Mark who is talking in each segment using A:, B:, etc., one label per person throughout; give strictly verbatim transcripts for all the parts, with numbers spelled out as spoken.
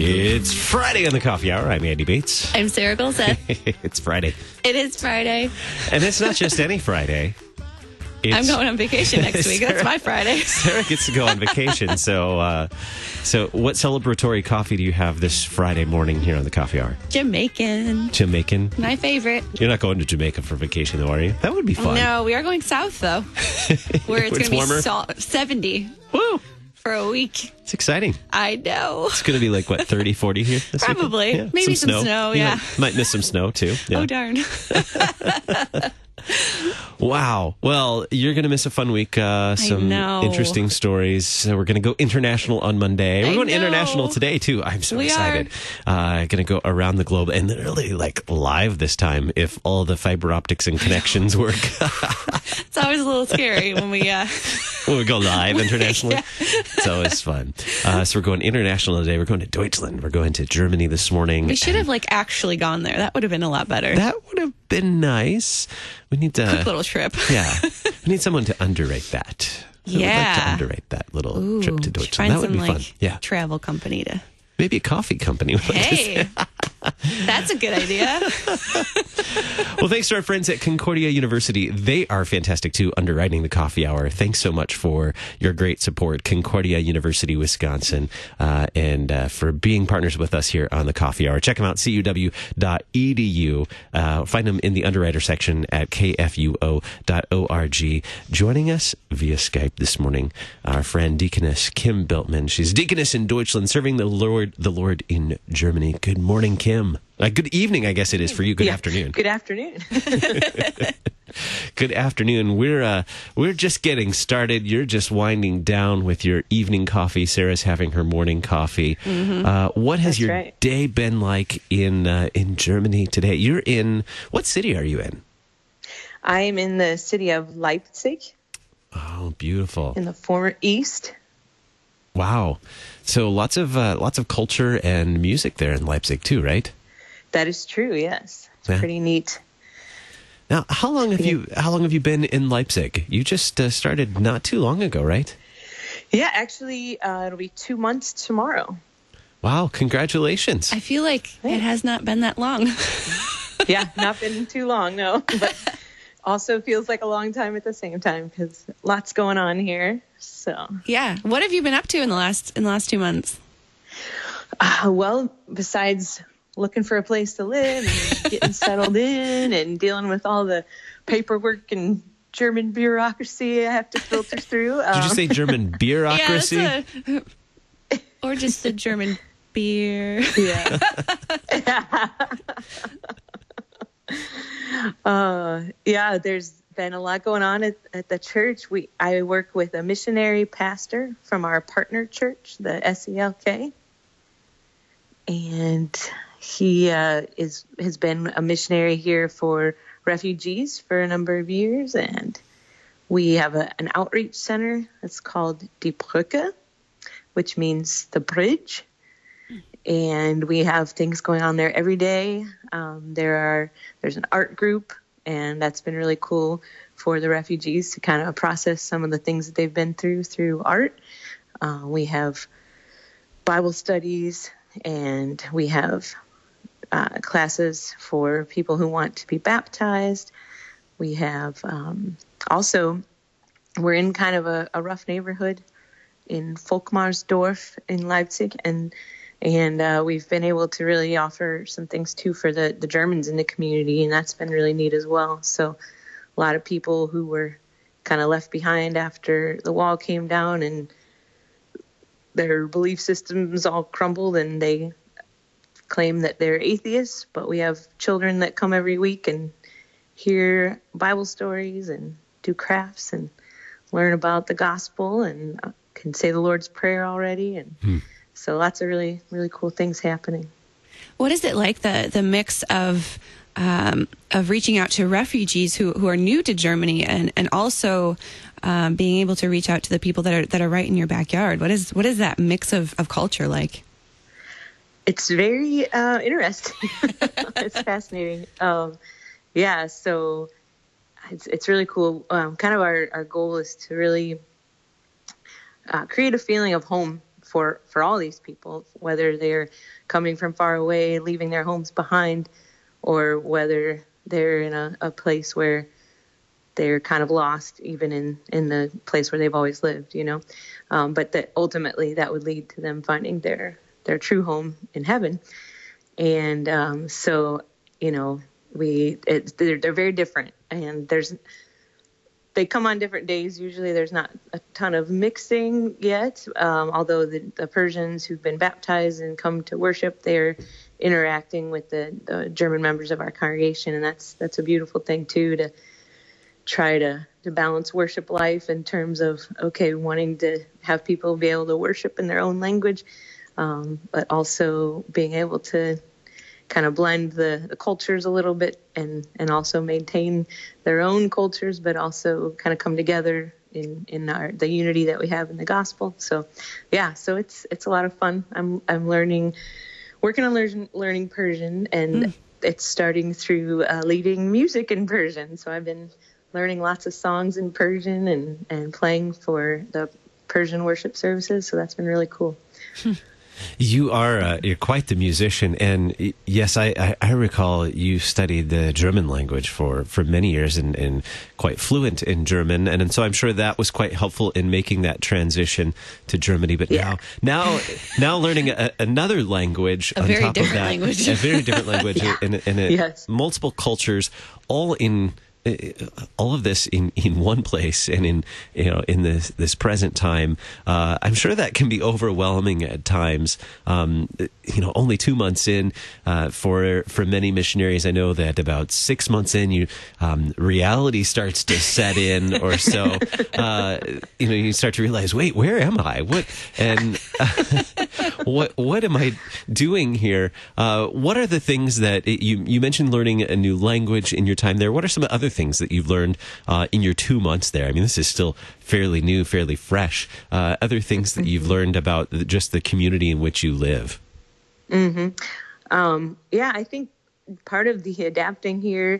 A: It's Friday on the Coffee Hour. I'm Andy Bates.
B: I'm Sarah Golseth.
A: It's Friday.
B: It is Friday.
A: And it's not just any Friday. It's,
B: I'm going on vacation next week.
A: Sarah,
B: That's my Friday.
A: Sarah gets to go on vacation. So, uh, so what celebratory coffee do you have this Friday morning here on the Coffee Hour?
B: Jamaican.
A: Jamaican?
B: My favorite.
A: You're not going to Jamaica for vacation, though, are you? That would be fun.
B: No, we are going south, though, where it's,
A: it's
B: going to
A: warmer.
B: be sal- seventy
A: Woo!
B: for a week.
A: It's exciting.
B: I know.
A: It's going to be like, what, thirty, forty here this
B: Probably.
A: weekend? Yeah,
B: Maybe some snow,
A: You
B: yeah.
A: Might, might miss some snow, too. Yeah.
B: Oh, darn.
A: Wow. Well, you're going to miss a fun week. Uh, some
B: know.
A: interesting stories. So we're going to go international on Monday. We're
B: I
A: going
B: know.
A: international today, too. I'm so
B: We
A: excited. Uh, going to go around the globe and literally like live this time if all the fiber optics and connections work.
B: It's always a little scary when we... Uh,
A: when we go live internationally.
B: Yeah.
A: It's always fun. Uh, so we're going international today. We're going to Deutschland. We're going to Germany this morning.
B: we should have, like, actually gone there. That would have been a lot better.
A: That would have been nice. We need to...
B: Quick little trip.
A: Yeah. We need someone to underrate that. I would like to
B: Yeah.
A: underrate that little
B: Ooh,
A: trip to
B: should
A: Deutschland.
B: find
A: That would
B: some,
A: be
B: like,
A: fun. Yeah.
B: travel company to...
A: Maybe a coffee company. would like to
B: Hey,
A: say.
B: that's a good idea.
A: Well, thanks to our friends at Concordia University. They are fantastic, too, underwriting the Coffee Hour. Thanks so much for your great support, Concordia University, Wisconsin, uh, and uh, for being partners with us here on the Coffee Hour. Check them out, C U W dot E D U. Uh, find them in the underwriter section at K F U O dot org. Joining us via Skype this morning, our friend Deaconess Kim Biltman. She's Deaconess in Deutschland, serving the Lord, the Lord in Germany. Good morning, Kim. Uh, good evening, I guess it is for you. Good
C: Yeah.
A: afternoon.
C: Good afternoon.
A: Good afternoon. We're uh, we're just getting started. You're just winding down with your evening coffee. Sarah's having her morning coffee. Mm-hmm. Uh, what has
C: That's
A: your
C: right.
A: day been like in uh, in Germany today? You're in what city are you in?
C: I'm in the city of Leipzig
A: Oh, beautiful!
C: in the former East.
A: Wow. So lots of uh, lots of culture and music there in Leipzig too, right?
C: That is true, yes. It's
A: Yeah.
C: pretty neat.
A: Now, how long have you how long have you been in Leipzig? You just uh, started not too long ago, right?
C: Yeah, actually, uh, it'll be two months tomorrow.
A: Wow! Congratulations.
B: I feel like it has not been that long.
C: Yeah, not been too long, no. But also feels like a long time at the same time because lots going on here. So,
B: Yeah. What have you been up to in the last in the last two months?
C: uh, well, besides looking for a place to live and getting settled in and dealing with all the paperwork and German bureaucracy I have to filter through.
A: Did you
C: um,
A: say German bureaucracy?
B: Yeah, that's a, or just the German beer.
C: Yeah. uh, yeah, there's been a lot going on at, at the church. We I work with a missionary pastor from our partner church, the S E L K. And he uh, is has been a missionary here for refugees for a number of years. And we have a, an outreach center that's called Die Brücke, which means the bridge. And we have things going on there every day. Um, there are there's an art group, and that's been really cool for the refugees to kind of process some of the things that they've been through through art. Uh, we have Bible studies, and we have uh, classes for people who want to be baptized. We have um, also, we're in kind of a, a rough neighborhood in Volkmarsdorf in Leipzig, and And uh, we've been able to really offer some things, too, for the, the Germans in the community, and that's been really neat as well. So a lot of people who were kind of left behind after the wall came down and their belief systems all crumbled, and they claim that they're atheists, but we have children that come every week and hear Bible stories and do crafts and learn about the gospel and can say the Lord's Prayer already, and
A: Hmm.
C: so lots of really, really cool things happening.
B: What is it like, the the mix of um, of reaching out to refugees who, who are new to Germany, and and also um, being able to reach out to the people that are that are right in your backyard? What is what is that mix of, of culture like?
C: It's very uh, interesting. It's fascinating. Um, yeah, so it's it's really cool. Um, kind of our, our goal is to really uh, create a feeling of home for for all these people, whether they're coming from far away, leaving their homes behind, or whether they're in a, a place where they're kind of lost, even in, in the place where they've always lived, you know. Um, but that ultimately that would lead to them finding their, their true home in heaven. And um, so, you know, we it, they're, they're very different. And there's they come on different days. Usually there's not a ton of mixing yet, um, although the, the Persians who've been baptized and come to worship, they're interacting with the, the German members of our congregation. And that's that's a beautiful thing, too, to try to, to balance worship life in terms of, okay, wanting to have people be able to worship in their own language, um, but also being able to kind of blend the, the cultures a little bit and, and also maintain their own cultures, but also kind of come together in, in our, the unity that we have in the gospel. So, yeah, so it's it's a lot of fun. I'm I'm learning, working on learning, learning Persian, and mm. it's starting through uh, leading music in Persian. So I've been learning lots of songs in Persian and, and playing for the Persian worship services. So that's been really cool.
A: You are uh, you're quite the musician. And yes, I, I, I recall you studied the German language for, for many years and, and quite fluent in German. And, and so I'm sure that was quite helpful in making that transition to Germany. But yeah. now now now learning a, another language
B: a
A: on
B: very
A: top
B: different
A: of that.
B: language.
A: A very different language. yeah. in, in a,
C: yes.
A: multiple cultures, all in all of this in, in one place and in, you know, in this, this present time. Uh, I'm sure that can be overwhelming at times. Um, you know, only two months in, uh, for, for many missionaries, I know that about six months in, you, um, reality starts to set in or so, uh, you know, you start to realize, wait, where am I? What, and, uh, what, what am I doing here? Uh, what are the things that it, you, you mentioned learning a new language in your time there. What are some other things that you've learned uh, in your two months there? I mean, this is still fairly new, fairly fresh. Uh, other things that you've learned about the, just the community in which you live.
C: Mm-hmm. Um, yeah, I think part of the adapting here,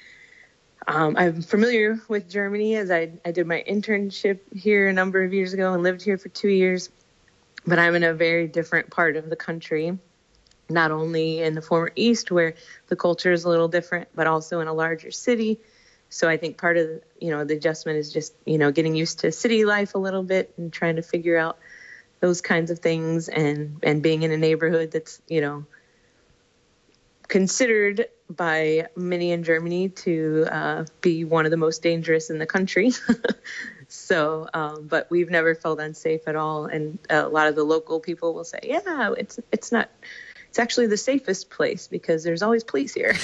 C: um, I'm familiar with Germany as I, I did my internship here a number of years ago and lived here for two years. But I'm in a very different part of the country, not only in the former East where the culture is a little different, but also in a larger city. So I think part of, you know, the adjustment is just, you know, getting used to city life a little bit and trying to figure out those kinds of things and, and being in a neighborhood that's, you know, considered by many in Germany to uh, be one of the most dangerous in the country. So, um, but we've never felt unsafe at all. And a lot of the local people will say, yeah, it's it's not, it's actually the safest place because there's always police here.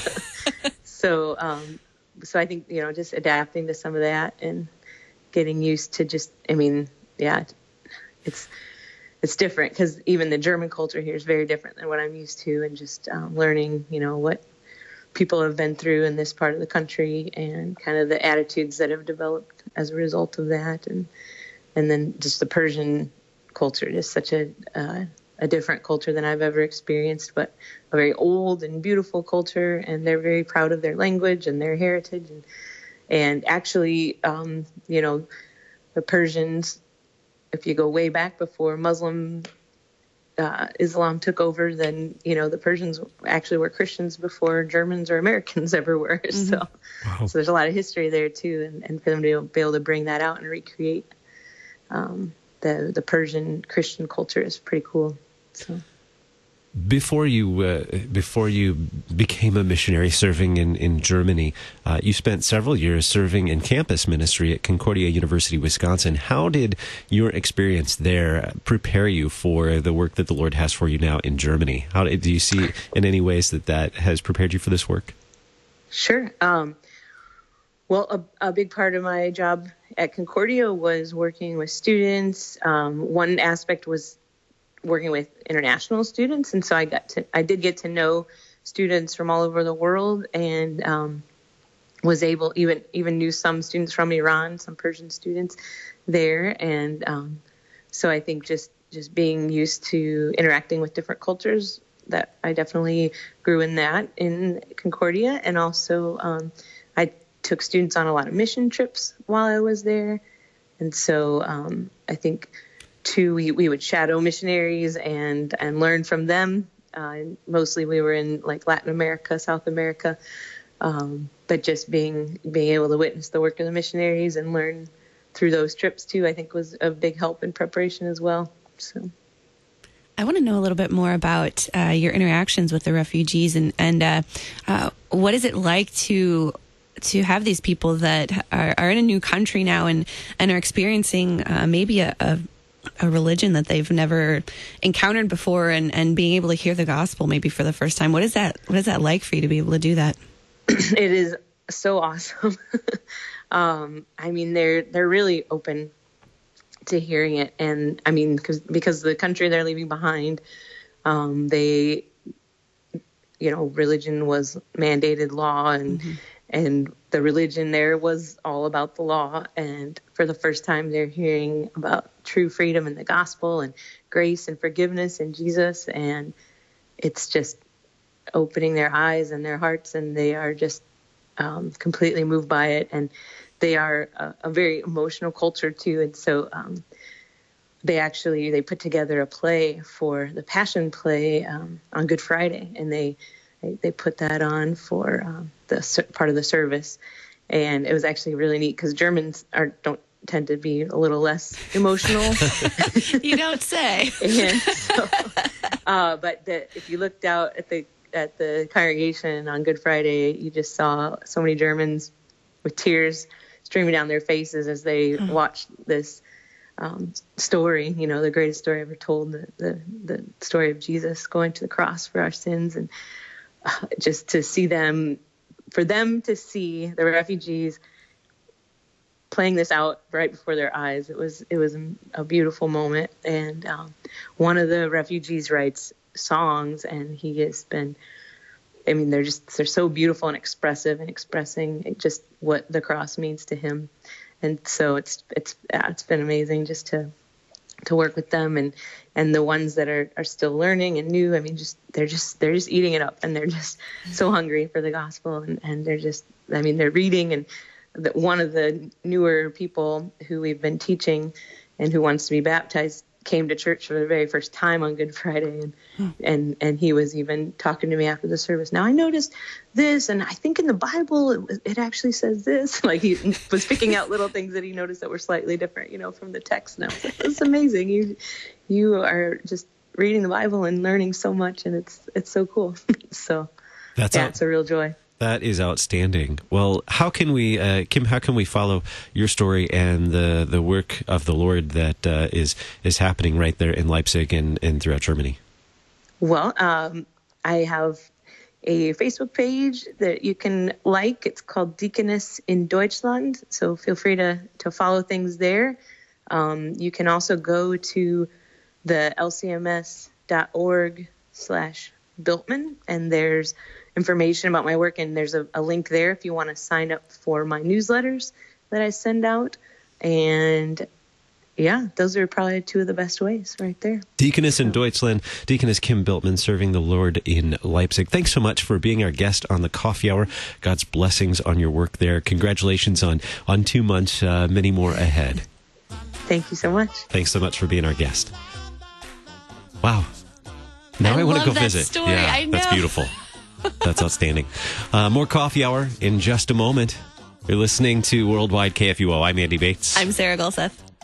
C: so, um, so I think, you know, just adapting to some of that and getting used to just, I mean, yeah, it's, it's different because even the German culture here is very different than what I'm used to, and just um, learning, you know, what people have been through in this part of the country and kind of the attitudes that have developed as a result of that. And, and then just the Persian culture is such a, uh, a different culture than I've ever experienced, but a very old and beautiful culture. And they're very proud of their language and their heritage. And, and actually, um, you know, the Persians, if you go way back before Muslim uh, Islam took over, then, you know, the Persians actually were Christians before Germans or Americans ever were. Mm-hmm. So, wow. So there's a lot of history there too. And, and for them to be able to bring that out and recreate um, the, the Persian Christian culture is pretty cool. So.
A: Before you uh, before you became a missionary serving in, in Germany, uh, you spent several years serving in campus ministry at Concordia University, Wisconsin. How did your experience there prepare you for the work that the Lord has for you now in Germany? How do you see in any ways that that has prepared you for this work?
C: Sure. Um, well, a, a big part of my job at Concordia was working with students. Um, one aspect was working with international students. And so I got to, I did get to know students from all over the world, and um, was able, even, even knew some students from Iran, some Persian students there. And um, so I think just, just being used to interacting with different cultures, that I definitely grew in that in Concordia. And also um, I took students on a lot of mission trips while I was there. And so um, I think two, we, we would shadow missionaries and, and learn from them. Uh, mostly we were in like Latin America, South America. Um, but just being, being able to witness the work of the missionaries and learn through those trips too, I think was a big help in preparation as well. So.
B: I want to know a little bit more about uh, your interactions with the refugees, and and uh, uh, what is it like to to have these people that are, are in a new country now and, and are experiencing uh, maybe a, a a religion that they've never encountered before, and, and being able to hear the gospel maybe for the first time. What is that? What is that like for you to be able to do that?
C: It is so awesome. um, I mean, they're they're really open to hearing it. And I mean, because because the country they're leaving behind, um, they, you know, religion was mandated law, and mm-hmm. and the religion there was all about the law. And for the first time, they're hearing about true freedom and the gospel and grace and forgiveness in Jesus. And it's just opening their eyes and their hearts, and they are just um, completely moved by it. And they are a, a very emotional culture too, and so um, they actually they put together a play for the Passion Play um, on Good Friday, and they they, they put that on for um, the part of the service, and it was actually really neat because Germans are don't tend to be a little less emotional.
B: You don't say.
C: And so, uh, but the, if you looked out at the at the congregation on Good Friday, you just saw so many Germans with tears streaming down their faces as they mm. watched this um, story, you know, the greatest story ever told, the, the, the story of Jesus going to the cross for our sins. And uh, just to see them, for them to see the refugees playing this out right before their eyes, it was, it was a beautiful moment. And um, one of the refugees writes songs, and he has been, I mean, they're just, they're so beautiful and expressive and expressing just what the cross means to him. And so it's, it's, yeah, it's been amazing just to, to work with them, and, and the ones that are, are still learning and new. I mean, just, they're just, they're just eating it up, and they're just so hungry for the gospel. And, and they're just, I mean, they're reading, and the, one of the newer people who we've been teaching and who wants to be baptized came to church for the very first time on Good Friday, and hmm. and and he was even talking to me after the service. Now I noticed this, and I think in the Bible it, it actually says this. Like, he was picking out little things that he noticed that were slightly different, you know, from the text. And I was like, "That's amazing! You you are just reading the Bible and learning so much, and it's it's so cool." So
A: that's
C: yeah,
A: out-
C: it's a real joy.
A: That is outstanding. Well, how can we, uh, Kim? How can we follow your story and the, the work of the Lord that uh, is is happening right there in Leipzig and, and throughout Germany?
C: Well, um, I have a Facebook page that you can like. It's called Deaconess in Deutschland. So feel free to to follow things there. Um, you can also go to the L C M S dot org slash Biltman, and there's information about my work, and there's a, a link there if you want to sign up for my newsletters that I send out. And yeah, those are probably two of the best ways right there.
A: Deaconess in Deutschland, Deaconess Kim Biltman, serving the Lord in Leipzig. Thanks so much for being our guest on the Coffee Hour. God's blessings on your work there. Congratulations on, on two months, uh, many more ahead.
C: Thank you so much.
A: Thanks so much for being our guest. Wow. Now I,
B: I
A: want to go
B: that
A: visit.
B: Story.
A: Yeah,
B: I know.
A: That's beautiful. That's outstanding. Uh, more Coffee Hour in just a moment. You're listening to Worldwide K F U O. I'm Andy Bates.
B: I'm Sarah Gulseth.